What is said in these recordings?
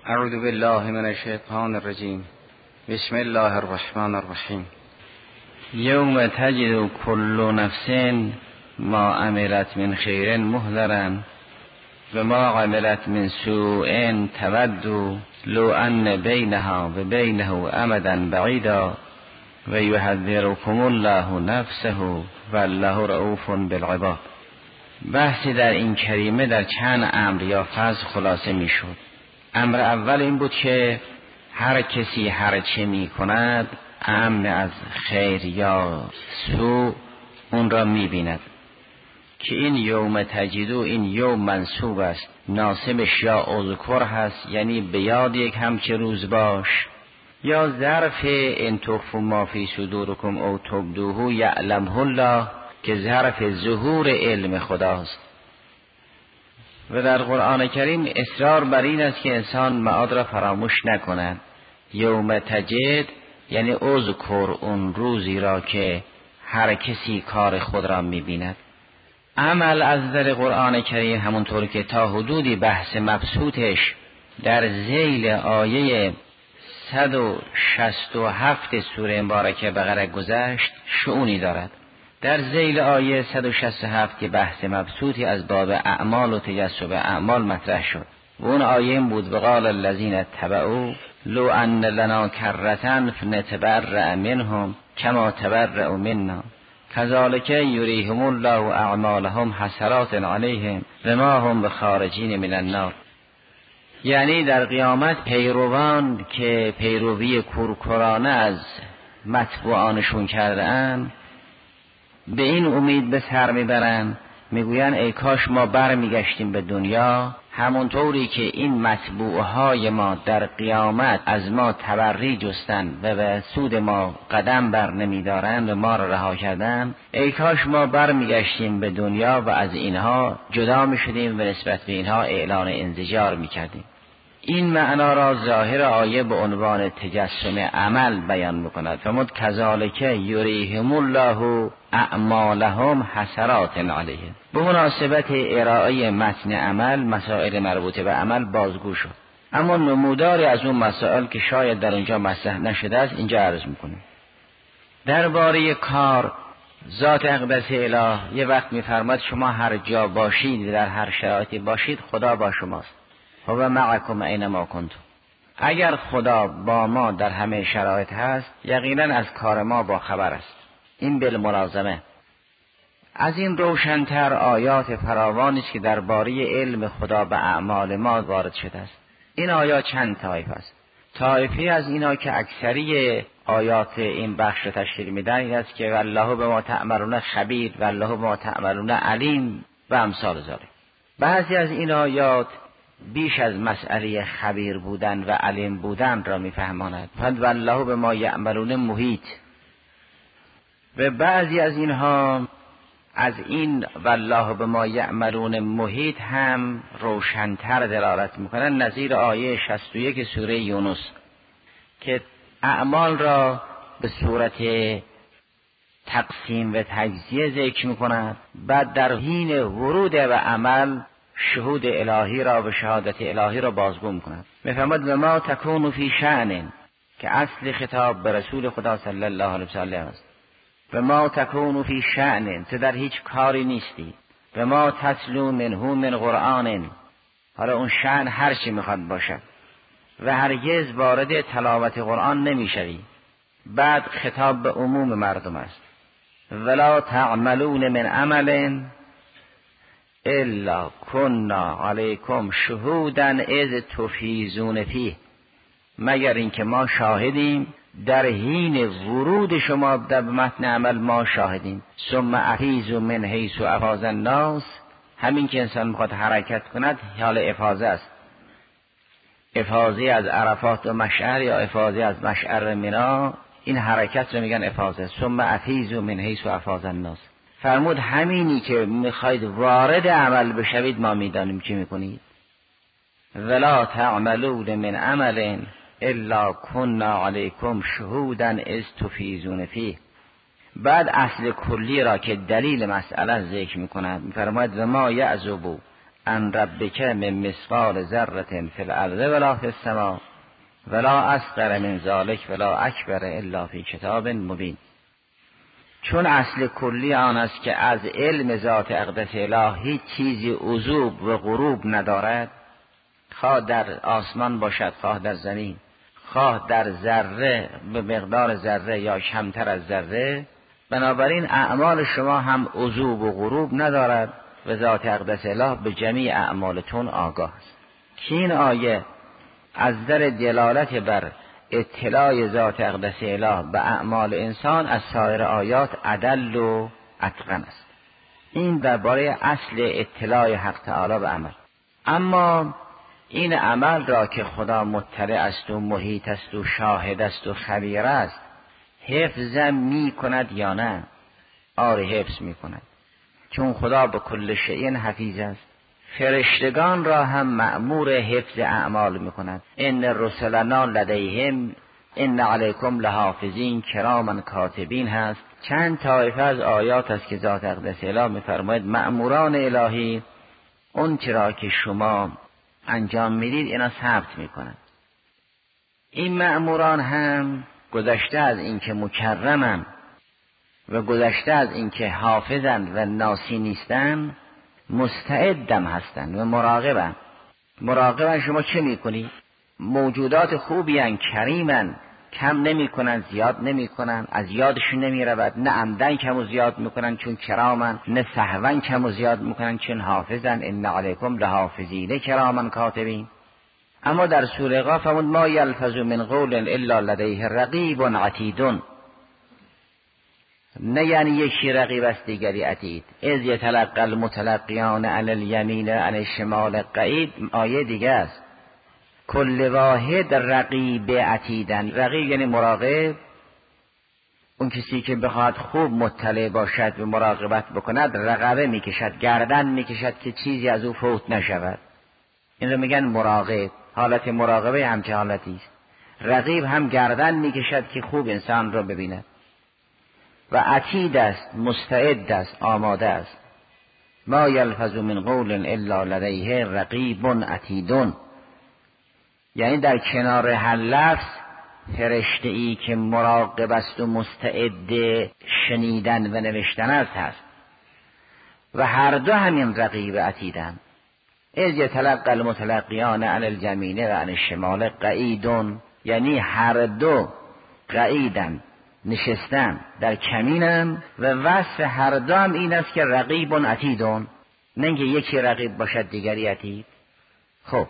اعوذ بالله من الشیطان الرجیم. بسم الله الرحمن الرحیم. یوم تجد کل نفس ما عملت من خیر محضرا و ما عملت من سوء تود لو ان بینها و بینه امدا بعیدا و یحذرکم الله نفسه والله رؤوف بالعباد. بحثی در این کریمه در چند امر یا فصل خلاصه می شد. امر اول این بود که هر کسی هر چه می کند امن از خیر یا سوء اون را می بیند که این یوم تجدو، این یوم منصوب است، ناسبش یا اذکر هست، یعنی به یاد یک همچه روز باش، یا ظرف ان تخفوا ما فی صدورکم او تبدوه یعلمه الله که ظرف ظهور علم خداست. و در قرآن کریم اصرار بر این است که انسان معاد را فراموش نکند. یوم تجد یعنی اذکر اون روزی را که هر کسی کار خود را می‌بیند. عمل از در قرآن کریم همونطور که تا حدودی بحث مبسوطش در ذیل آیه 167 سوره مبارکه بقره گذشت شؤونی دارد. در ذیل آیه 167 که بحث مبسوطی از باب اعمال و تجسب اعمال مطرح شد و اون آیه این بود: وقال الذین اتبعوا لو ان لنا کرة فنتبرأ منهم کما تبرأوا منا کذالک یریهم الله اعمالهم حسرات علیهم و ما هم بخارجین من النار. یعنی در قیامت پیروان که پیروی کورکورانه از متبوعانشون کرده‌اند به این امید به سر میبرن، میگوین ای کاش ما برمیگشتیم به دنیا همونطوری که این متبوعهای ما در قیامت از ما تبری جستن و به سود ما قدم بر نمیدارن و ما را رها کردن. ای کاش ما برمیگشتیم به دنیا و از اینها جدا میشدیم و نسبت به اینها اعلان انزجار میکردیم. این معنا را ظاهر آیه به عنوان تجسم عمل بیان میکند. فرمود کذالک یریهم الله اعمالهم حسرات علیهم. به مناسبت ارائه متن عمل مسائل مربوطه به عمل بازگو شد، اما نموداری از اون مسائل که شاید در اونجا مطرح نشده است اینجا عرض میکنیم. درباره کار ذات اقدس اله یه وقت میفرماد شما هر جا باشید، در هر شرایطی باشید، خدا با شماست. هو معکم اینما کنتم. اگر خدا با ما در همه شرایط هست یقینا از کار ما با خبر است. این بالملازمه. از این روشن‌تر آیات فراوانی است که درباره علم خدا به اعمال ما وارد شده است. این آیات چند طایفه است. طایفه از اینا که اکثری آیات این بخش رو تشکیل میدن این است که والله بما تعملون خبیر، والله بما تعملون علیم و امثال ذلک. بعضی از این آیات بیش از مسئله خبیر بودن و علیم بودن را میفهماند. والله بما یعملون محیط. و بعضی از اینها از این والله بما یعملون محیط هم روشن‌تر دلالت میکنند، نظیر آیه 61 سوره یونس که اعمال را به صورت تقسیم و تجزیه ذکر میکند. بعد در حین ورود و عمل شهود الهی را و شهادت الهی را بازگو میکند. میفرماد و ما تکون فی شأن، که اصل خطاب به رسول خدا صلی الله علیه و سلم است. و ما تکون فی شأن، تو در هیچ کاری نیستی. و ما تتلو منه من قرآن، حالا اون شأن هر چی میخواد باشد و هرگز وارد تلاوت قرآن نمیشوی. بعد خطاب به عموم مردم است. ولا تعملون من عمل الا کنا علیکم شهودا اذ تفیضون فیه، مگر اینکه ما شاهدیم در حین ورود شما در متن عمل، ما شاهدیم. ثم افیضوا من حیث افاض الناس، همین که انسان میخواد حرکت کند حال افاضه است. افاضه از عرفات و مشعر یا افاضه از مشعر منی، این حرکت رو میگن افاضه. ثم افیضوا من حیث افاض الناس. فرمود همینی که میخواید وارد عمل بشوید ما میدانیم چی میکنید. ولا تعملون من عمل الا کنا علیکم شهودا اذ تفیضون فیه. بعد اصل کلی را که دلیل مسئله ذکر میکند میفرماید و ما یعزب ان ربک من مثقال ذره فی الارض ولا فی السماء ولا اصغر من ذلک ولا اکبر الا فی کتاب مبین. چون اصل کلی آن است که از علم ذات اقدس اله هیچ چیزی عذوب و غروب ندارد، خواه در آسمان باشد، خواه در زمین، خواه در ذره به مقدار ذره یا کمتر از ذره، بنابراین اعمال شما هم عذوب و غروب ندارد و ذات اقدس اله به جمیع اعمالتون آگاه است. که این آیه از در دلالت بر اطلاع ذات اقدس اله به اعمال انسان از سایر آیات ادل و اتقن است. این درباره اصل اطلاع حق تعالی به عمل. اما این عمل را که خدا مطلع است و محیط است و شاهد است و خبیر است، حفظ می کند یا نه؟ آره حفظ می کند، چون خدا به کل شیء حفیظ است. فرشتگان را هم مأمور حفظ اعمال می کند. ان رسلنا لدیهم ان علیکم لحافظین کراما کاتبین هست. چند طایفه از آیات است که ذات اقدس اله می فرماید مأموران الهی اون چرا که شما انجام میدید اینا ثبت می کند. این مأموران هم گذشته از اینکه مکرمن و گذشته از اینکه حافظند و ناسی نیستن، مستعدم هستند و مراقبن. مراقبن شما چه میکنی؟ موجودات خوبی هن، کریمن، کم نمی کنن، زیاد نمی کنن، از یادشون نمی رود، نه عمدن کم و زیاد میکنن چون کرامن، نه سهون کم و زیاد میکنن چون حافظن. ان علیکم لحافظین کراما کاتبین. اما در سوره قاف فرمود ما یلفظ من قول الا لدیه رقیب عتید. نه یعنی یکی رقیب است دیگری عتید. اذ یتلقی المتلقیان عن الیمین عن الشمال قعید. آیه دیگه است. کل واحد رقیب عتیدن. رقیب یعنی مراقب، اون کسی که بخواد خوب مطلع باشد و مراقبت بکند رقبه میکشد، گردن میکشد که چیزی از او فوت نشود. این رو میگن مراقب. حالت مراقبه همچه حالتی است. رقیب هم گردن میکشد که خوب انسان را ببیند. و عتید است، مستعد است، آماده است. ما یلفظ من قول الا لدیه رقیب عتید. یعنی در کنار هر لفظ فرشته ای که مراقب است و مستعد شنیدن و نوشتن است هست. و هر دو همین رقیب عتیدن. اذ یتلقی المتلقیان عن الجمین و عن الشمال قعید. یعنی هر دو قعیدن، نشستن در کمینن و وصف هر دو هم این است که رقیب عتید. نه اینکه یکی رقیب باشد دیگری عتید. خب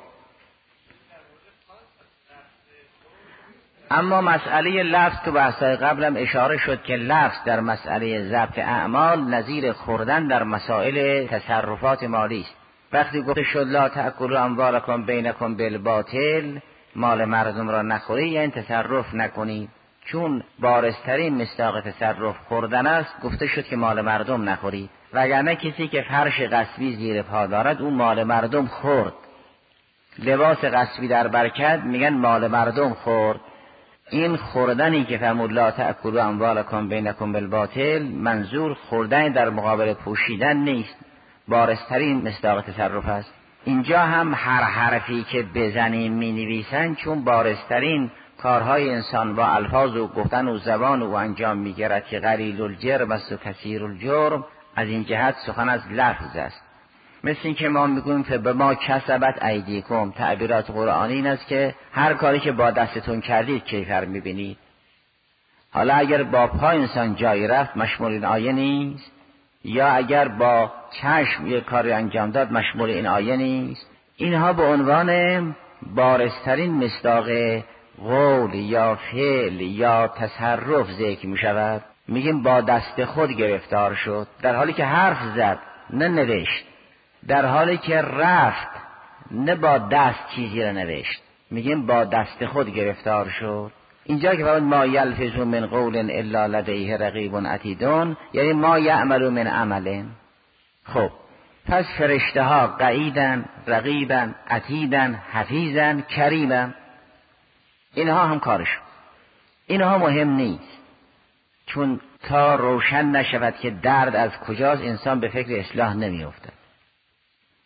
اما مسئله لفظ تو بحثای قبلم اشاره شد که لفظ در مسئله ضبط اعمال نظیر خوردن در مسائل تصرفات مالی است. وقتی گفته شد لا تأکلوا اموالکم بینکم بالباطل، مال مردم را نخوری، یعنی تصرف نکنی. چون بارزترین مصداق تصرف خوردن است، گفته شد که مال مردم نخوری. وگرنه کسی که فرش غصبی زیر پا دارد اون مال مردم خورد. لباس غصبی در برکت میگن مال مردم خورد. این خوردنی که فرمود لا تأکلوا اموالکم بینکم بالباطل، منظور خوردن در مقابل پوشیدن نیست، بارزترین مصداق تصرف است. اینجا هم هر حرفی که بزنیم می نویسن، چون بارزترین کارهای انسان با الفاظ و گفتن و زبان و انجام می گیرد که قلیل الجرم است و کثیر الجرم. از این جهت سخن از لفظ است. مثل این که ما میگویم که به ما کسبت ایدیکم، تعبیرات قرآنی این است که هر کاری که با دستتون کردید کیفر میبینید. حالا اگر با پا انسان جایی رفت مشمول این آیه نیست، یا اگر با چشم یک کاری انجام داد مشمول این آیه نیست. اینها به عنوان بارزترین مصداق قول یا فعل یا تصرف ذکر می شود. میگیم با دست خود گرفتار شد، در حالی که حرف زد نه نوشت، در حالی که رفت نه با دست چیزی را نوشت. میگیم با دست خود گرفتار شد. اینجا که فرمود ما یلفظ من قول الا لدیه رقیب عتید، یعنی ما یعمل من عمل. خب پس فرشته ها قعیدن، رقیبن، عتیدن، حفیظن، کریمن. اینها هم کارشون. اینها مهم نیست، چون تا روشن نشود که درد از کجاست انسان به فکر اصلاح نمی افتد.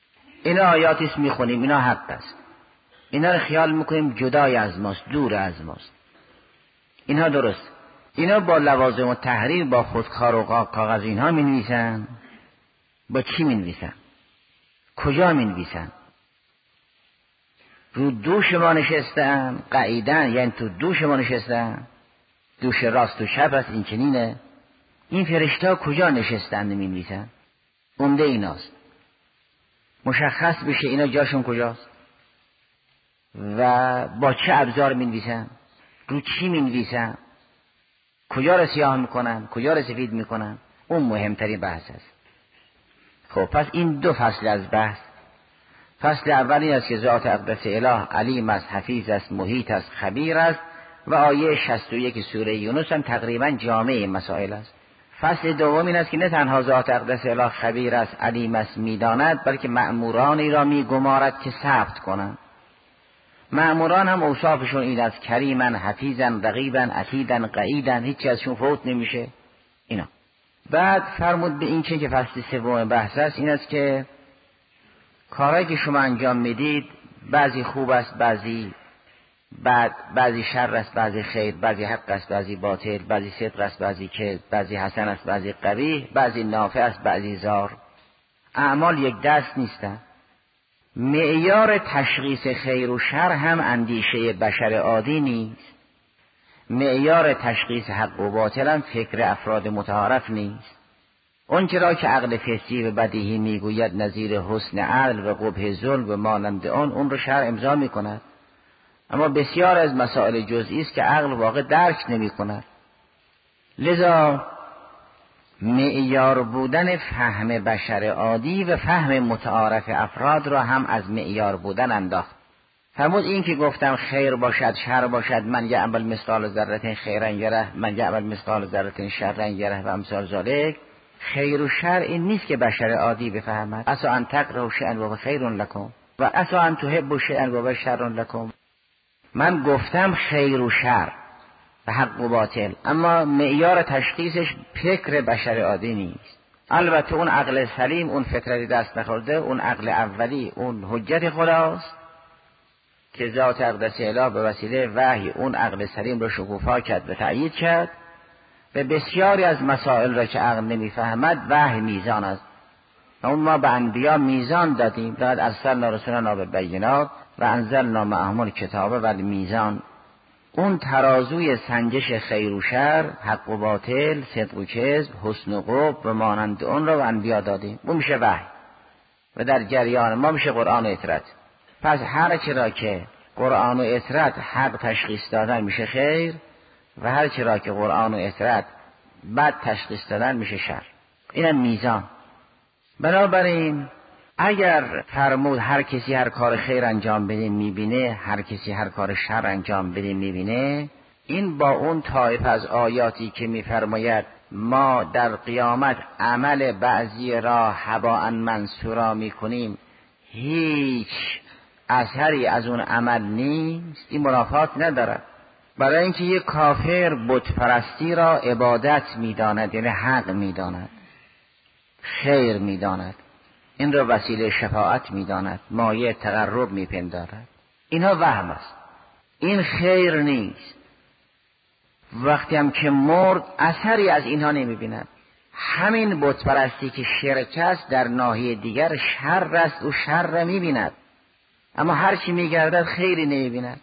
اینا آیاتی است میخونیم، اینا حق است، اینا رو خیال میکنیم جدای از ماست، دور از ماست، اینها درست. اینا با لوازم و تحریر، با خودکار و کاغذ اینها مینویسن. با چی مینویسن؟ کجا مینویسن؟ رو دوش ما نشستن، قعیدن، یعنی تو دوش ما نشستن، دوش راست و چپ است، این چنینه. این فرشته کجا نشستن مینویسن؟ عمده ایناست، مشخص بشه اینا جاشون کجاست و با چه ابزار مینویسن، رو چی مینویسن، کجا رو سیاه میکنن، کجا رو سفید میکنن. اون مهمترین بحث است. خب پس این دو فصل از بحث. فصل اول این است که ذات اقدس اله علیم است، حفیظ است، محیط است، خبیر است و آیه 61 سوره یونس هم تقریبا جامع این مسائل است. فصل دوم این است که نه تنها ذات اقدس اله خبیر است، علیم است، میداند، بلکه مأمورانی را میگمارد که ثبت کنند. مأموران هم اوصافشون این است: کریمن، حفیظن، رقیبن، عتیدن، قعیدن، هیچی ازشون فوت نمیشه. اینا بعد فرمود به این که فصل سوم بحث است، این است که کارهایی که شما انجام میدید بعضی خوب است، بعضی شر است، بعضی خیر، بعضی حق است، بعضی باطل، بعضی صدق است، بعضی کذب، بعضی حسن است، بعضی قبیح، بعضی نافع است، بعضی ضار. اعمال یک دست نیستند. معیار تشخیص خیر و شر هم اندیشه بشر عادی نیست. معیار تشخیص حق و باطل هم فکر افراد متعارف نیست. اون چرا که عقل فطری و بدیهی میگوید نظیر حسن عدل و قبح ظلم و مانند اون رو شرع امضا میکند. اما بسیار از مسائل جزئی است که عقل واقع درک نمیکند. لذا معیار بودن فهم بشر عادی و فهم متعارف افراد را هم از معیار بودن انداخت. فرمود این که گفتم خیر باشد شر باشد، من یعمل مثقال ذره خیرا یره، من یعمل مثقال ذره شرا یره و امثال ذالک. خیر و شر این نیست که بشر عادی بفهمد. عسی ان تکرهوا شیئا وهو خیر لکم و عسی ان تحبوا شیئا وهو شر لکم. من گفتم خیر و شر و حق و باطل، اما معیار تشخیصش فکر بشر عادی نیست. البته اون عقل سلیم، اون فطرت دست نخورده، اون عقل اولی، اون حجت خداست که ذات اقدس اله به وسیله وحی اون عقل سلیم رو شکوفا کرد و تأیید کرد و بسیاری از مسائل را که عقل نمیفهمد وحی میزان است. و اون ما به انبیا میزان دادیم: لقد ارسلنا رسولنا بالبینات و انزلنا معهم الکتاب والمیزان. اون ترازوی سنجش خیر و شر، حق و باطل، صدق و کذب، حسن و قبح و مانند اون را به انبیا دادیم. اون میشه وحی و در جریان ما میشه قرآن و اطرت. پس هر چرا که قرآن و اطرت حق تشخیص دادن میشه خیر و هر چرا که قرآن و اطرت بد تشخیص دادن میشه شر. اینم میزان. بنابراین اگر فرمود هر کسی هر کار خیر انجام بده میبینه، هر کسی هر کار شر انجام بده میبینه، این با اون طایف از آیاتی که میفرماید ما در قیامت عمل بعضی را هباء منثورا میکنیم، هیچ اثری از اون عمل نیست، این منافات ندارد. برای اینکه یک کافر بت پرستی را عبادت میداند، یعنی حق میداند، خیر میداند، این را وسیله شفاعت میداند، مایه تقرب میپندارد، اینها وهم است، این خیر نیست. وقتی هم که مرد اثری از اینها نمیبیند. همین بت پرستی که شرک است در ناحیه دیگر شر است، او شر را میبیند اما هرچی میگردد خیری نمیبیند.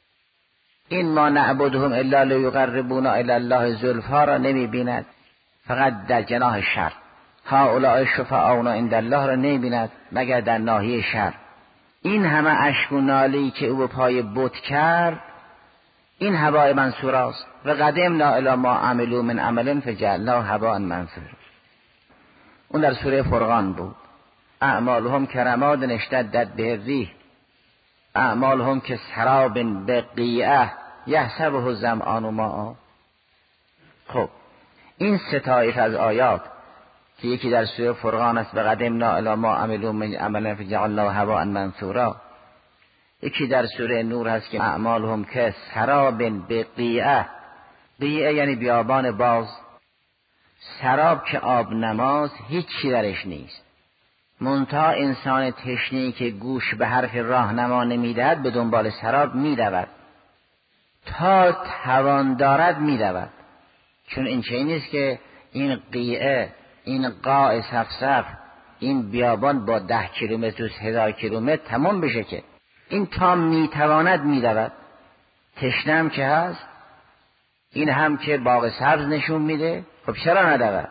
این ما نعبدهم الا لیقربونا الی الله زلفی را نمیبیند، فقط در جناح شر. هؤلاء شفعاؤنا عند الله را نمیبیند مگر در ناحیه شر. این همه اشک و نالی که او به پای بت کرد، این هباء منثور است. و قدمنا الی ما عملوا من عمل فجعلناه هباء منثورا. اون در سوره فرقان بود. اعمالهم کرماد اشتدت به الریح، اعمالهم که سراب بقیعه یحسبه الظمآن ماء. خب این سه طایفه از آیات که یکی در سوره فرقان است و قدمنا الی ما عملوا من عمل فجعلناه هباء منثورا، یکی در سوره نور هست که اعمالهم که سراب بقیعه، قیعه یعنی بیابان باز، سراب که آب نماز هیچی درش نیست، منتها انسان تشنه‌ای که گوش به حرف راهنما نمیدهد به دنبال سراب میدود، تا توان دارد میدود. چون این چه نیست که این قیعه، این قاع صفصف، این بیابان با 10 کیلومتر و 1000 کیلومتر تمام بشه، که این تا میتواند میدود. تشنم که هست، این هم که باغ سبز نشون میده، خب چرا ندود؟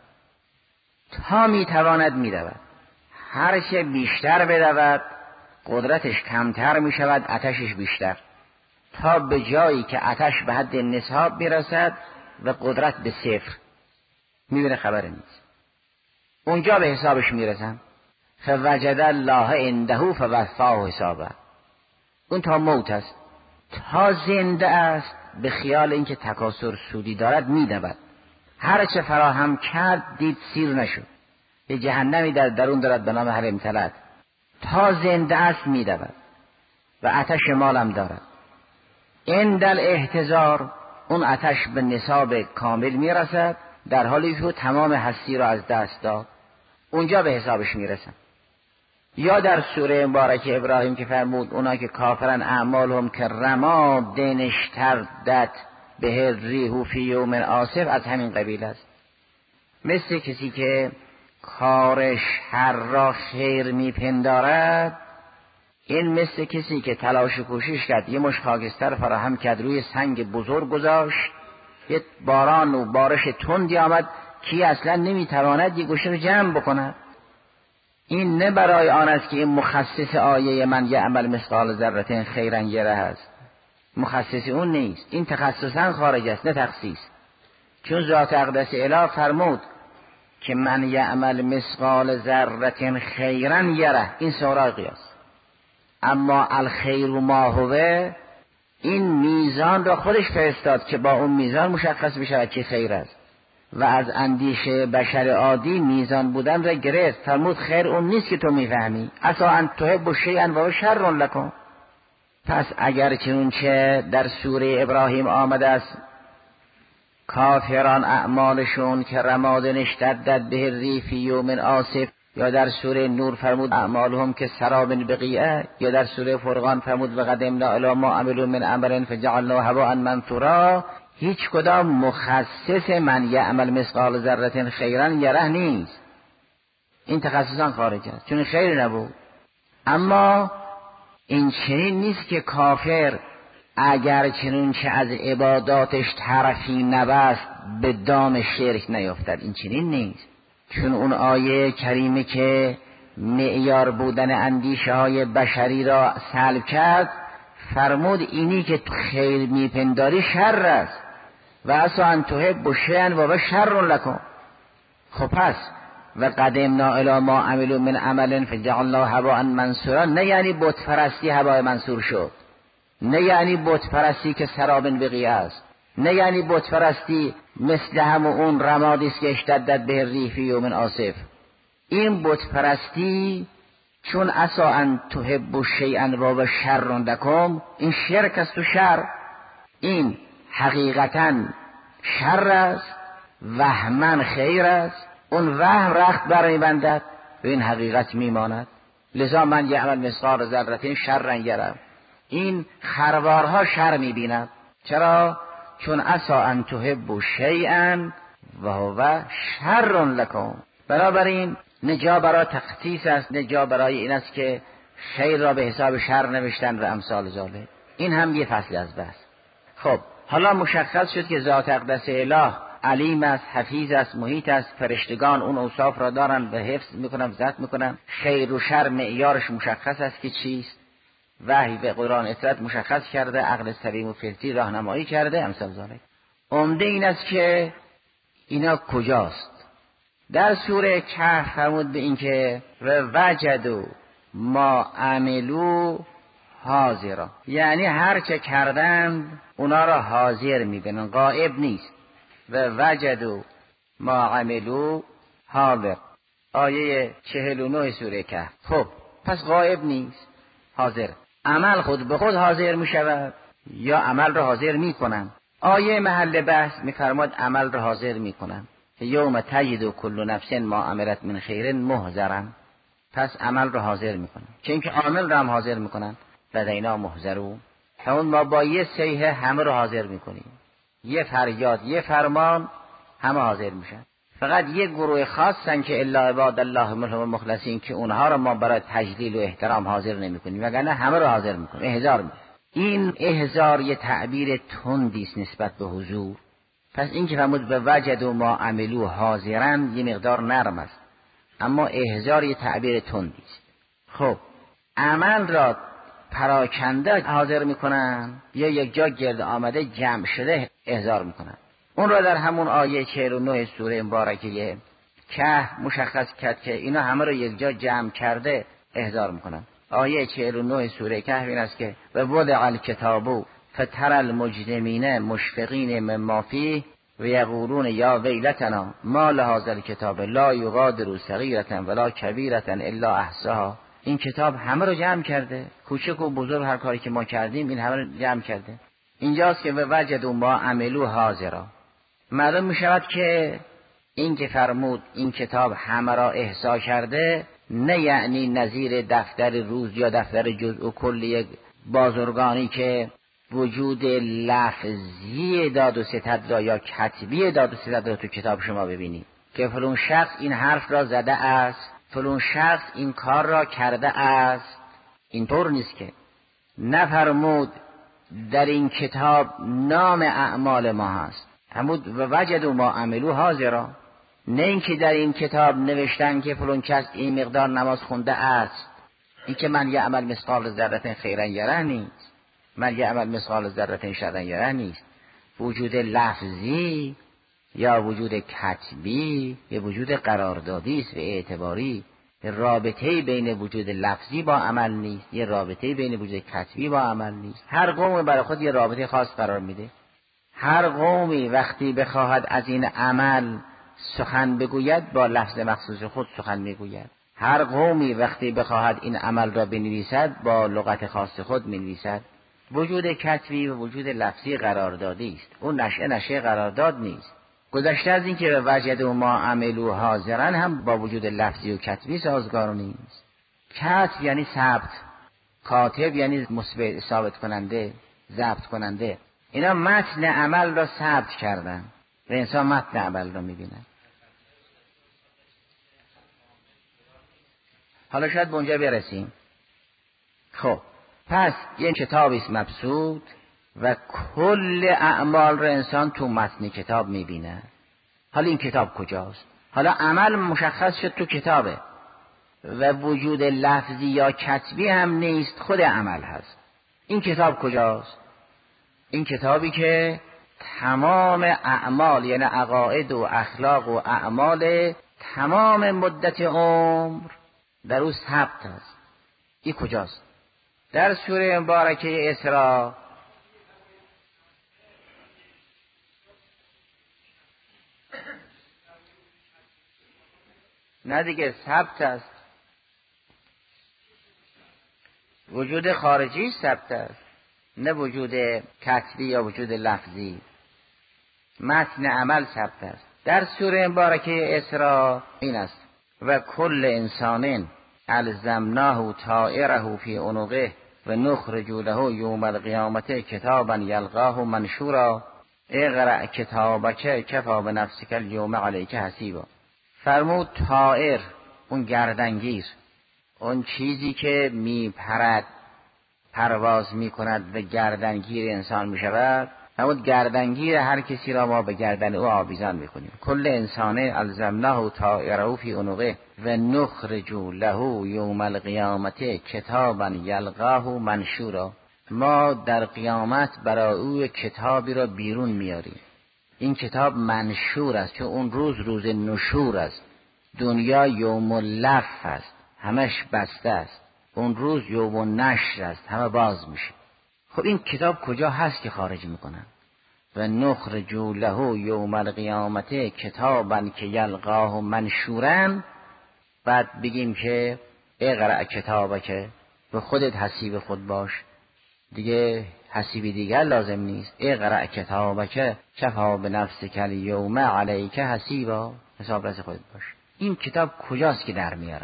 تا میتواند میدود. هرچه بیشتر بدود قدرتش کمتر میشود، آتشش بیشتر، تا به جایی که آتش به حد نصاب میرسد و قدرت به صفر میبینه، خبر نیست. اونجا به حسابش میرسن. فوجد الله عنده فوفاه حسابه. اون تا موت است. تا زنده است به خیال اینکه تکاثر سودی دارد میدود. هر چه فراهم کرد دید سیر نشد. یه جهنمی در درون دارد به نام حرم طلعت. تا زنده است میدود و آتش مالم دارد. عند احتضار اون آتش به نصاب کامل میرسد، در حالی که تمام هستی را از دست داد. اونجا به حسابش میرسن. یا در سوره مبارکه ابراهیم که فرمود اونا که کافرن اعمالهم که رماد اشتدت به الریح فی یوم عاصف، از همین قبیل است. مثل کسی که کار شر را خیر میپندارد، این مثل کسی که تلاش و کوشش کرد یه مشت خاکستر فراهم کرد، روی سنگ بزرگ گذاشت، یه باران و بارش تندی آمد کی اصلا نمیتواند یه گوشه رو جمع بکند. این نه برای آن است که این مخصص آیه من یعمل مثقال ذره خیرا یره است. مخصص اون نیست، این تخصصا خارج است، نه تخصیص. چون ذات اقدس اله فرمود که من یعمل مثقال ذره خیرا یره، این سوراقی است. اما الخیر ما هو، این میزان را خودش فرستاد که با اون میزان مشخص بشه چه خیر است. و از اندیشه بشر عادی میزان بودن را گرفت. فرمود خیر اون نیست که تو میفهمی، عسی ان تحبوا شیئا و هو شر لکم. پس اگر چنانچه در سوره ابراهیم آمده است کافران اعمالشون که رماد اشتدت به الریح فی یوم عاصف، یا در سوره نور فرمود اعمالهم که سراب بقیعه، یا در سوره فرقان فرمود و قدمنا الی ما عملوا من عمل فجعلناه هباء منثورا، هیچ کدام مخصص من یعمل مثقال ذره خیرا یره نیست. این تخصصا خارج است، چون خیر نبود. اما این چنین نیست که کافر اگر چنانچه از عباداتش طرفی نبست به دام شرک نیفتد. این چنین نیست. چون اون آیه کریمه که معیار بودن اندیشه های بشری را سلب کرد، فرمود اینی که خیر میپنداری شر است. و عسی ان تحبوا شیئا و هو شر لکم. خب پس و قدمنا الی ما عملوا من عمل فجعلناه هباء منثورا، نه یعنی بت پرستی هباء منثور شد، نه یعنی بت پرستی که سراب بقیعه است، نه یعنی بت پرستی مثل هم اون رمادی است که اشتدت به الریح فی یوم عاصف. این بت پرستی چون عسی ان تحبوا شیئا و هو شر لکم، این شرک است و شر. این حقیقتا شر است، وهمن خیر است. اون وهم رخت برمیبندد و این حقیقت میماند. لذا من یعمل مثقال ذره شرا یره. این خروارها شر میبیند. چرا؟ چون عسی ان تحبوا شیئا و هو شر لکم. بنابراین نجا برای تخصیص است، نجا برای این است که خیر را به حساب شر نوشتن و امثال ذالک. این هم یه فصل از بحث. خب حالا مشخص شد که ذات اقدس اله علیم است، حفیظ است، محیط است. فرشتگان اون اوصاف را دارن و حفظ میکنن، ضبط میکنن. خیر و شر معیارش مشخص است که چیست. وحی به قرآن اطلاعات مشخص کرده، عقل سلیم و فطری راهنمایی کرده، امثال ذالک. عمده این است که اینا کجاست. در سوره کهف فرمود به این که و وجدوا ما عملوا حاضرا، یعنی هر چه کردند اونا را حاضر میبینن، غائب نیست. و وجدوا ما عملوا حاضر، آیه 49 سوره کهف. خب پس غائب نیست، حاضر. عمل خود به خود حاضر میشود یا عمل را حاضر میکنن؟ آیه محل بحث میفرماد عمل را حاضر میکنن. یوم تجد کل نفس ما عملت من خیر محضرا. پس عمل رو حاضر میکنن، چه اینکه عامل رو هم حاضر میکنن. لدینا محضرون، همون ما با یه صیحه همه رو حاضر میکنیم، یه فریاد، یه فرمان، همه حاضر میشن. فقط یه گروه خاصن که الا عباد الله منهم المخلصین که اونها رو ما برای تجلیل و احترام حاضر نمیکنیم، وگرنه همه رو حاضر میکنیم، احضار میکنیم. این احضار یه تعبیر تندی است نسبت به حضور. پس این که فرمود به وجدوا ما عملوا حاضرن یه مقدار نرم است، اما احضار یه تعبیر تندی است. خب عمل را پراکنده حاضر میکنن یا یک جا گرد آمده جمع شده احضار میکنن؟ اون را در همون آیه 49 سوره مبارکه کهف مشخص کرد که اینا همه رو یک جا جمع کرده احضار میکنن. آیه 49 سوره کهف این است که و وضع الکتاب فتر المجرمین مشفقین مما فیه و یقولون یا ویلتنا ما لهذا الکتاب لا یغادر صغیرة ولا کبیرة الا احصاها. این کتاب همه رو جمع کرده، کوچک و بزرگ هر کاری که ما کردیم این همه رو جمع کرده. اینجاست که وجدوا ما عملوا حاضرا. معلوم می شود که این که فرمود این کتاب همه را احصا کرده نه یعنی نظیر دفتر روز یا دفتر جزء و کل یک بازرگانی که وجود لفظی داد و ستد را یا کتبی داد و ستد را تو کتاب شما ببینید که فلان شخص این حرف را زده است، فلان شخص این کار را کرده است. اینطور نیست که نفرمود در این کتاب نام اعمال ما هست، فرمود و وجدوا ما عملوا حاضرا. نه اینکه در این کتاب نوشتن که فلان کس این مقدار نماز خونده است، این که من یعمل مثقال ذره خیرا یره نیست، من یعمل مثقال ذره شرا یره نیست. وجود لفظی یا وجود کتبی یا وجود قراردادی است و اعتباری. رابطه بین وجود لفظی با عمل نیست، یه رابطه بین وجود کتبی با عمل نیست. هر قوم برای خود یه رابطه خاص قرار میده. هر قومی وقتی بخواهد از این عمل سخن بگوید با لفظ مخصوص خود سخن میگوید. هر قومی وقتی بخواهد این عمل را بنویسد با لغت خاص خود مینویسد. وجود کتبی و وجود لفظی قراردادی است. اون نشه قرارداد نیست. گذشته از این که به وجدوا ما عملوا حاضرن هم با وجود لفظی و کتبی سازگار نیست. کتب یعنی ثبت، کاتب یعنی مثبت ثابت کننده، ضبط کننده. اینا متن عمل را ثبت کردن و انسان متن عمل را میبینه. حالا شاید به اونجا برسیم. خب پس یه کتابی است مبسوط و کل اعمال را انسان تو متن کتاب میبینه. حالا این کتاب کجاست؟ حالا عمل مشخص شد تو کتابه و وجود لفظی یا کتبی هم نیست، خود عمل هست. این کتاب کجاست؟ این کتابی که تمام اعمال یعنی عقاید و اخلاق و اعمال تمام مدت عمر در او ثبت است. این کجاست؟ در سوره مبارکه اسراء نه دیگه ثبت است. وجود خارجی ثبت است، نه وجود کتبی یا وجود لفظی. متن عمل ثبت است. در سوره مبارکه اسراء این است و کل انسان الزمناه طائره فی عنقه و نخرج له یوم القیامت کتابا یلقاه منشورا اقرأ کتابک کفی بنفسک اليوم علیک حسیبا. فرمود طائر، اون گردنگیر، اون چیزی که میپرد، پرواز میکند و گردنگیر انسان میشود، همون گردنگیر هر کسی را ما به گردن او آویزان میکنیم. کل انسان الزمناه طائره فی عنقه و نخرج له یوم القیامت کتابا یلقاه منشورا. ما در قیامت برای او کتابی را بیرون میاریم. این کتاب منشور است چون اون روز نشور است. دنیا یوم اللف است، همش بسته است. اون روز یوم نشر است، همه باز میشه. خب این کتاب کجا هست که خارج میکنن؟ و نخرج له یوم القیامت کتابا که یلقاه منشورا. بعد بگیم که اقرأ کتابک، به خودت حسیب خود باش، دیگه حسیبی دیگر لازم نیست. اقرأ کتابک کفی بنفسک الیوم علیک حسیبا، حساب رس خودت باش. این کتاب کجاست که در میارن؟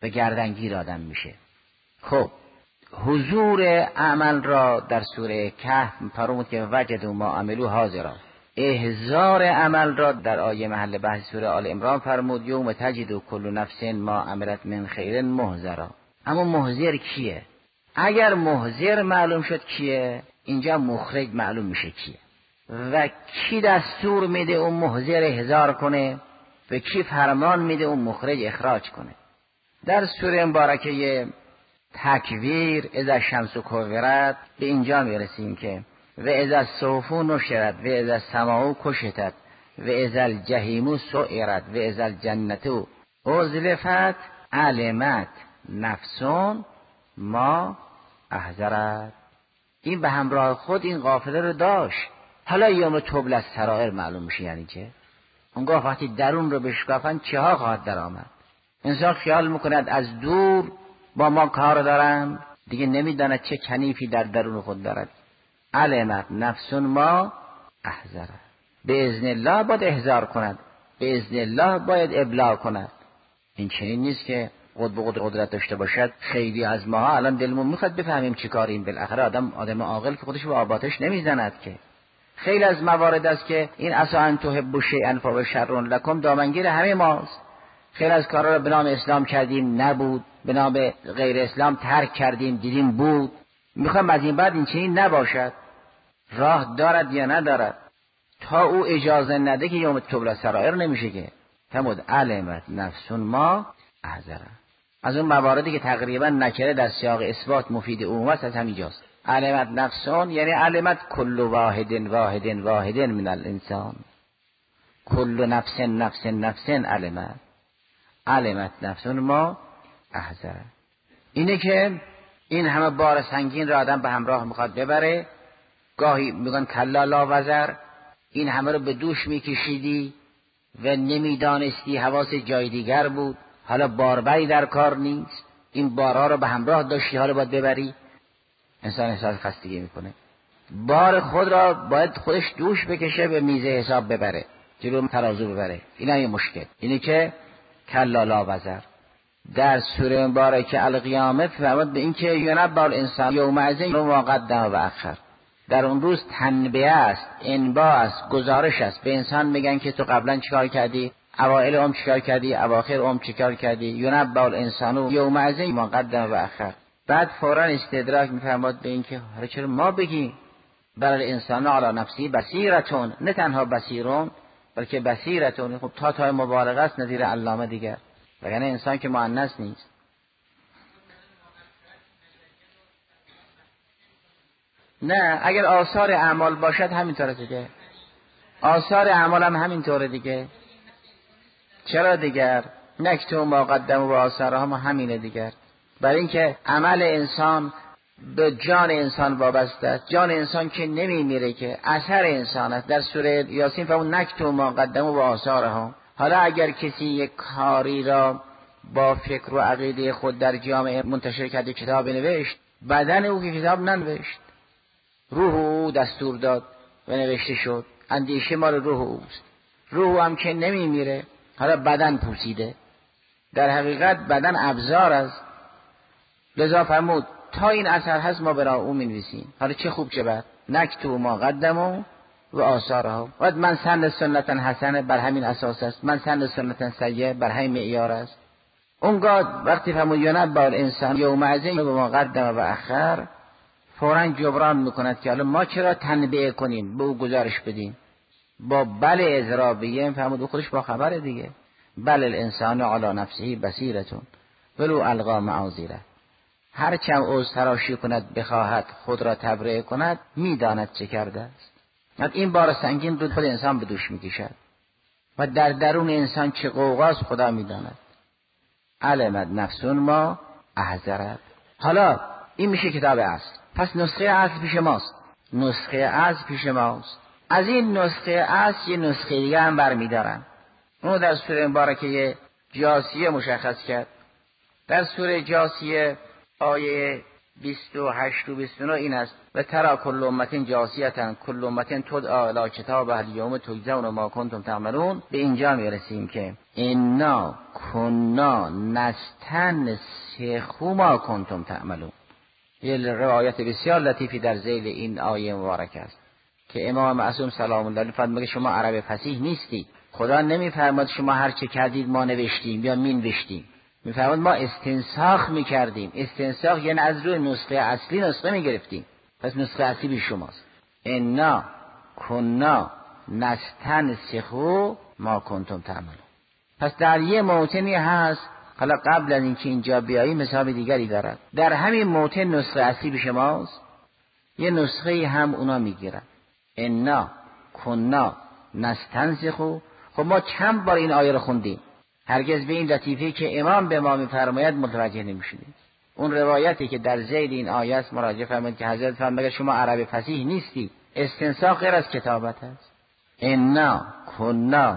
و گردنگیر آدم میشه. خب حضور عمل را در سوره کهف فرمود که وجدوا ما عملوا حاضرا. احضار عمل را در آیه محل بحث سوره آل عمران فرمود یوم تجد کل نفس ما عملت من خیر محضرا. اما محضر کیه؟ اگر محضر معلوم شد کیه، اینجا مخرج معلوم میشه کیه و کی دستور میده اون محضر احضار کنه و کی فرمان میده اون مخرج اخراج کنه. در سوره مبارکه تکویر اذا الشمس کورت به اینجا میرسیم که و اذا الصحف نشرت و اذا السماء کشطت و اذا الجحیم سعرت و اذا الجنة ازلفت علمت نفس ما احضرت. این به همراه خود این قافله رو داشت. حالا یوم تبلی السرائر معلوم میشه یعنی چه. اونگاه وقتی درون رو بشکافن چه ها خواهد در آمد. انسان خیال میکند از دور با ما کار دارن، دیگه نمیداند چه کنیفی در درون خود دارد. علمت نفس ما احضرت. به اذن الله باید احضار کند، به اذن الله باید ابلاغ کند. این چنین نیست که قدرت داشته باشد. خیلی از ماها الان دلمون میخواد بفهمیم چی کاریم. بالاخره آدم عاقل که خودش به آباتش نمیزند که. خیلی از موارد است که این عسی ان تحبوا شیئا فهو شر لکم دامنگیر همه ماست. خیلی از کارا رو به نام اسلام کردیم نبود، به نام غیر اسلام ترک کردیم دیدیم بود. میخوام از این بعد این چنین نباشد. راه دارد یا ندارد؟ تا او اجازه نده که یوم تبلی السرائر نمیشه که. فرمود علمت نفس ما احضرت. از اون مواردی که تقریبا نکره در سیاق اثبات مفید عموم است از همینجاست. علمت نفسون یعنی علمت کل واحد من الانسان. کل نفس علمت نفسون ما احضرت. اینه که این همه بار سنگین را آدم به همراه میخواد ببره. گاهی میگن کلا لا وزر، این همه رو به دوش میکشیدی و نمیدانستی حواس جای دیگر بود، حالا باربری در کار نیست، این بارها رو به همراه داشتی حالا باید ببری. انسان احساس خستگی میکنه. بار خود را باید خودش دوش بکشه، به میزه حساب ببره، جلو ترازو ببره. اینا یه مشکل. اینه که کلا لا وزر. در سوره مبارکه القیامه فرمود به این که ینبأ الانسان یومئذ بما قدم و اخر. در اون روز تنبیه است، انباء است، گزارش است. به انسان میگن که تو قبلا چیکار کردی، اوائل عمر چیکار کردی، اواخر عمر چیکار کردی. ینبأ الانسان یومئذ بما قدم و اخر. بعد فورا استدراک میفرماد به این که حالا چرا ما بگیم بل الانسان علی نفسی بصیرتون، نه تنها بصیرون بلکه بصیرتون. خب تا مبالغه است نظیر علامه دیگر، وگرنه انسان که مؤنث نیست. نه اگر آثار اعمال باشد همینطوره دیگه. آثار اعمال هم همینطوره دیگه. چرا دیگر؟ نکتو ما قدم و آثارها هم همینه دیگر. برای اینکه عمل انسان به جان انسان وابسته است. جان انسان که نمیمیره که، اثر انسان است. در سوره یاسین فرمود نکتو ما قدم و آثارها. حالا اگر کسی یک کاری را با فکر و عقیده خود در جامعه منتشر کرده، کتاب نوشت، بدن او که کتاب ننوشت، روح او دستور داد و نوشته شد. اندیشه مال روح اوست. روح هم که نمیمیره، حالا بدن پوسیده. در حقیقت بدن ابزار است. لذا فرمود تا این اثر هست ما برای او می‌نویسیم. حالا چه خوب چه بد. نکتو ما قدموا و آثارها. و من سن سنتا حسنه بر همین اساس است، من سن سنتا سیئه بر همین معیار است. اونگاه وقتی فرمود ینبأ الانسان یومئذ بما قدم و اخر، فوراً جبران میکند که حالا ما چرا تنبیه کنیم، به او گزارش بدیم. با بل اضرابیه فرمود او خودش با خبره دیگه. بل الانسان علی نفسه بصیرتون ولو القی معاذیره. هر چم عذر تراشی کند بخواهد خود را تبرئه کند، میداند چه کرده است. این بار سنگین رو خود انسان به دوش میکشد و در درون انسان چه غوغاست خدا میداند. علمت نفسون ما احضرت. حالا این میشه کتاب اصل. پس نسخه اصل پیش ماست. نسخه اصل پیش ماست. از این نسخه اصل یه نسخه دیگه هم برمیدارن. اونو در سوره مبارکه جاثیه مشخص کرد. در سوره جاثیه آیه 28 و 29 این است: و ترى کل امة جاثیة کل امة تدعى الی کتابها الیوم تجزون ما کنتم تعملون. به اینجا میرسیم که انا کنا نستنسخ ما کنتم تعملون. یه روایت بسیار لطیفی در ذیل این آیه مبارک است که امام معصوم سلام الله علیه فرمود شما عرب فصیح نیستی. خدا نمیفرماد شما هر چه کردید ما نوشتیم یا مینوشتیم، میفرماد ما استنساخ میکردیم. استنساخ یعنی از روی نسخه اصلی نسخه میگرفتیم. پس نسخه اصلی به شماست. انا کنا نستنسخ ما کنتم تعملون. پس در یه موطنی هست، حالا قبل از اینکه اینجا بیایی مثال دیگری دارد. در همین موطن نسخه اصلی به شماست، یه نسخه هم اونا میگیرن. انا کنا نستنسخ. خب ما چند بار این آیه رو خوندیم، هرگز به این لطیفه که امام به ما میفرماید متوجه نمیشدیم. اون روایتی که در ذیل این آیه است مراجعه فرمود که حضرت فرمود شما عرب فصیح نیستی. استنساخ غیر از کتابت است. انا کنا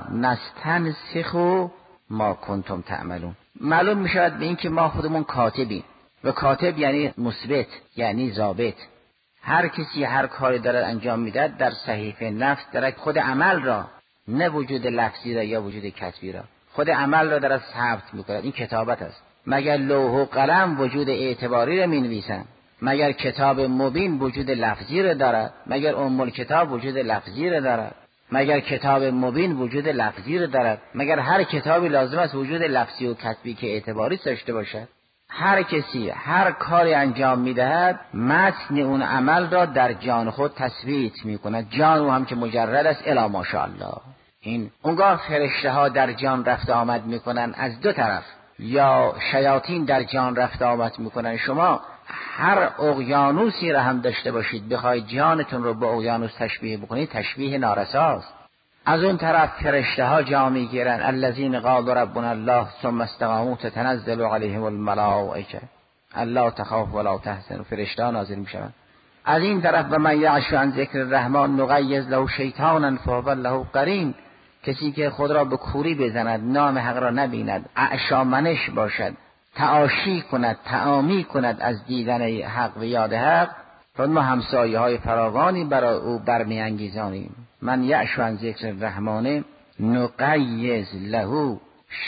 نستنسخ ما کنتم تعملون. معلوم میشود به این که ما خودمون کاتبیم و کاتب یعنی مثبت، یعنی ضابط. هر کسی هر کاری داره انجام میده در صحیفه نفس داره خود عمل را، نه وجود لفظی را یا وجود کتبی را، خود عمل را داره ثبت میکنه. این کتابت است. مگر لوح و قلم وجود اعتباری را مینویسن؟ مگر کتاب مبین وجود لفظی را دارد؟ مگر کتاب وجود لفظی را دارد؟ مگر کتاب مبین وجود لفظی را دارد؟ مگر هر کتابی لازم است وجود لفظی و کتبی که اعتباری داشته باشد؟ هر کسی هر کاری انجام میدهد متن اون عمل را در جان خود تثبیت میکند. جان او هم که مجرد است الا ماشاءالله. این اونگاه فرشته ها در جان رفت آمد میکنن از دو طرف، یا شیاطین در جان رفت آمد میکنن. شما هر اقیانوسی را هم داشته باشید بخواید جانتون رو با اقیانوس تشبیه بکنید، تشبیه نارساست. از اون طرف فرشته ها جا میگیرن الذین قالوا ربنا الله ثم استقاموا تتنزل علیهم الملائکه الا تخافوا ولا تحزنوا. فرشته ها نازل میشن. از این طرف و من یعش عن ذکر الرحمن نقیض له شیطانا فهو له قرین. کسی که خود را به کوری بزند، نام حق را نبیند، اعشامنش باشد، تعاشی کند، تعامی کند از دیدن حق و یاد حق، چون ما همسایه های فراوانی برای او برمیانگیزانیم. من یعش عن ذکر الرحمن نقیض له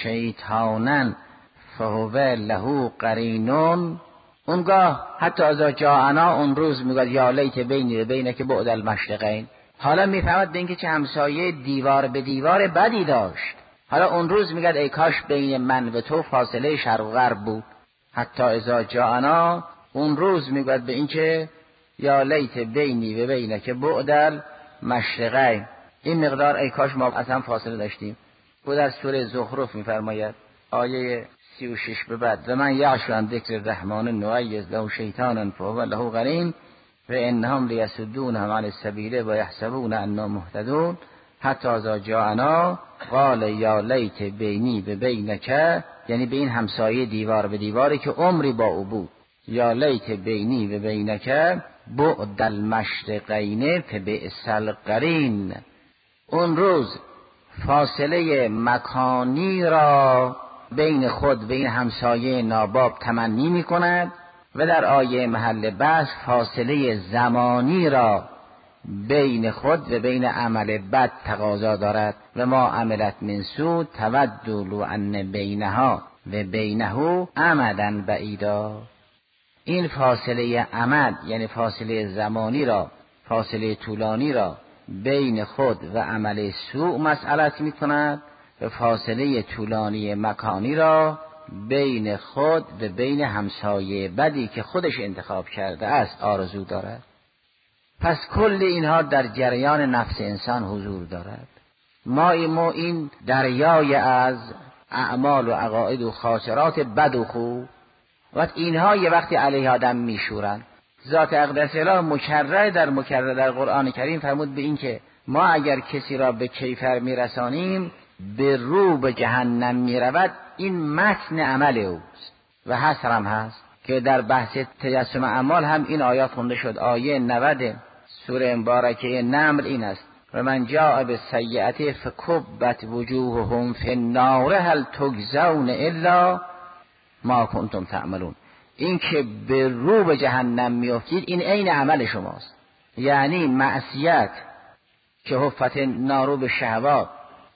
شیطانا فهو له قرینون. اونگاه حتی از جاءنا اون روز میگه یا لیت بینی و بینک بعد المشرقین. حالا میفهمد به اینکه چه همسایه دیوار به دیوار بدی داشت. حالا اون روز میگه ای کاش بین من و تو فاصله شرق و غرب بود. حتی اذا جاءنا اون روز میگه به اینکه یا لیت بینی و بینک بعد المشرقین. این مقدار ای کاش ما از هم فاصله داشتیم. او در سوره زخرف میفرماید آیه 36 به بعد و من یعش عن ذکر الرحمن نقیض له شیطانا فهو له قرین و انهم لیصدونهم عن السبیل و یحسبون انهم مهتدون حتی اذا جاءنا قال یا لیت بینی و بینک، یعنی به این همسایه دیوار به دیواری که عمری با او بود. یا لیت بینی و بینک بعد المشرقین فبئس القرین. اون روز فاصله مکانی را بین خود و این همسایه ناباب تمنی می کند و در آیه محل بحث فاصله زمانی را بین خود و بین عمل بد تقاضا دارد. و ما عملت من سوء تود لو ان بینها و بینه امدا بعیدا. این فاصله امد یعنی فاصله زمانی را، فاصله طولانی را بین خود و عمل سوء مسئلت می کند و فاصله طولانی مکانی را بین خود و بین همسایه بدی که خودش انتخاب کرده است آرزو دارد. پس کل اینها در جریان نفس انسان حضور دارد. ما این دریای از اعمال و عقاید و خاطرات بد و خوب و اینها یه وقتی علیه آدم میشورن. ذات اقدس اله مکرر در قرآن کریم فرمود به این که ما اگر کسی را به کیفر میرسانیم به رو به جهنم میرود. این متن عمل اوست و حسرم هست که در بحث تجسم اعمال هم این آیات خونده شد. آیه 90 سوره مبارکه نمل این است و من جاء بالسیئة فکبت وجوههم فی النار هل تجزون الا ما کنتم تعملون. این که به رو به جهنم میافتید این عین عمل شماست. یعنی معصیت که حفت نارو به شهوات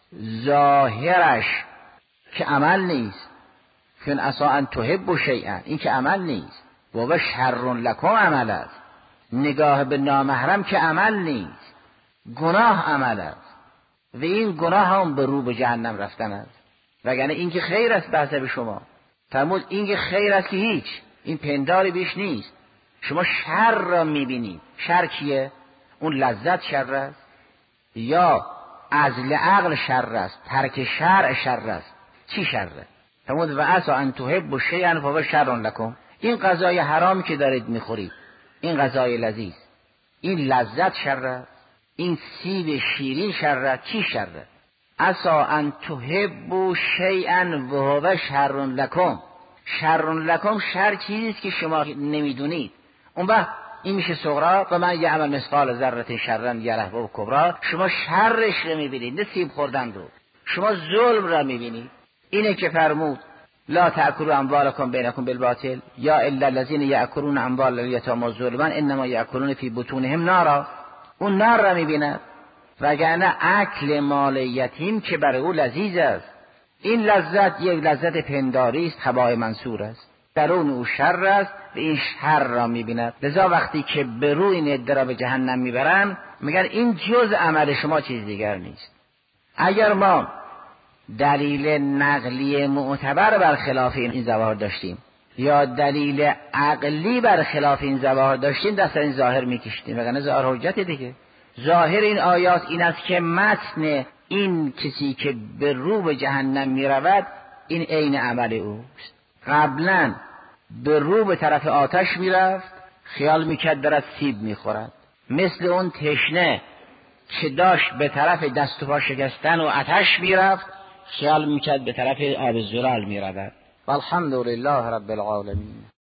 ظاهرش که عمل نیست، چون عسی ان تحبوا شیئا، این که عمل نیست، و شر لکم عمل است. نگاه به نامحرم که عمل نیست، گناه عمل است و این گناه هم به رو به جهنم رفتن است. وگرنه این که خیر است به حسب شما. فرمود این که خیر است که هیچ، این پنداری بیش نیست. شما شر را میبینید. شر کیه؟ اون لذت شر است یا عزل عقل شر است، ترک شرع شر است؟ چی شره؟ فرمود و عسی ان تحبوا شیئا فهو شر لکم. این غذای حرام که دارید میخورید، این غذای لذیذ، این لذت شر است، این سیب شیرین شر است. چی شره؟ عسی ان تحبوا شیئا وهو شر لکم. شر لکم شر چیزیست که شما نمیدونید. اون وقت این میشه صغرا و من یعمل مثقال ذره شرا یره و کبرا. شما شرش رو میبینید، نه سیب خوردن رو. شما ظلم را میبینید. اینه که فرمود لا تأکلوا اموالکم بینکم بالباطل یا الا الذین یأکلون اموال الیتامی ظلما انما یأکلون فی بطونهم نارا. اون نار را میبیند. وگرنه اکل مال یتیم که برای او لذیذ است، این لذت یک لذت پنداری است، هوای منصور است، درون او شر است و این شر را میبیند. لذا وقتی که به روی این عده را به جهنم میبرن میگن این جز عمل شما، چیز دیگر نیست. اگر ما دلیل نقلی معتبر برخلاف این ظواهر داشتیم یا دلیل عقلی برخلاف این ظواهر داشتیم، دست این ظاهر میکشتیم. وگرنه ظاهر حجت دیگه. ظاهر این آیات این است که متن این کسی که به رو به جهنم میرود این عین عمل اوست. قبلا به رو به طرف آتش میرفت، خیال میکرد دارد سیب میخورد، مثل اون تشنه که داشت به طرف دست و پا شکستن و آتش میرفت، خیال میکرد به طرف آب زلال میرود. والحمد لله رب العالمین.